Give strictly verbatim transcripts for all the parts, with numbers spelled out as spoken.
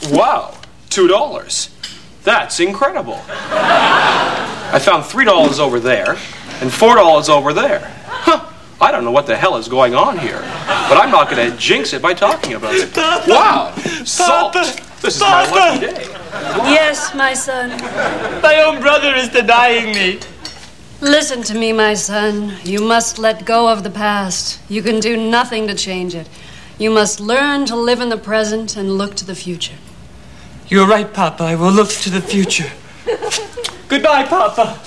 Wow, two dollars. That's incredible. I found three dollars over there and four dollars over there. Huh. I don't know what the hell is going on here, but I'm not going to jinx it by talking about it. Papa. Wow, salt. Papa. This is Papa. my lucky day. Yes, my son. My own brother is denying me. Listen to me, my son. You must let go of the past. You can do nothing to change it. You must learn to live in the present and look to the future. You're right, Papa. I will look to the future. Goodbye, Papa.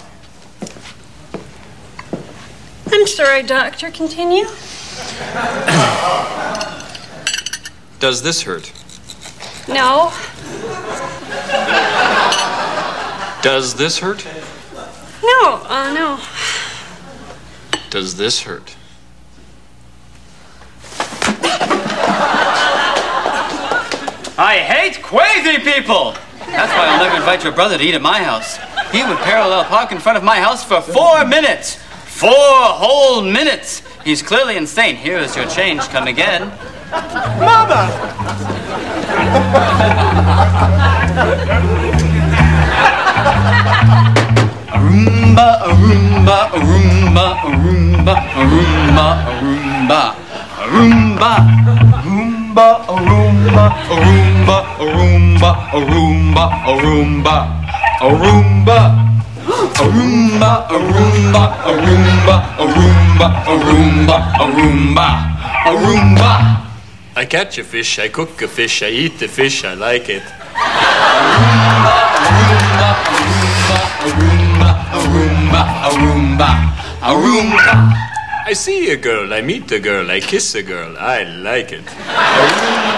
I'm sorry, Doctor. Continue. Does this hurt? No. Does this hurt? No, uh, no. Does this hurt? I hate crazy people! That's why I'll never invite your brother to eat at my house. He would parallel park in front of my house for four minutes. Four whole minutes. He's clearly insane. Here is your change. Come again. Mama! Arumba, Arumba, Arumba, Arumba, Arumba, Arumba, Arumba, Arumba, Arumba, Arumba, Arumba, Arumba, Arumba, Arumba. Arumba, Arumba, Arumba, Arumba, Arumba, Arumba, Arumba. I catch a fish, I cook a fish, I eat the fish, I like it. Arumba, Arumba, Arumba, Arumba, Arumba, Arumba. I see a girl, I meet a girl, I kiss a girl, I like it. Arumba,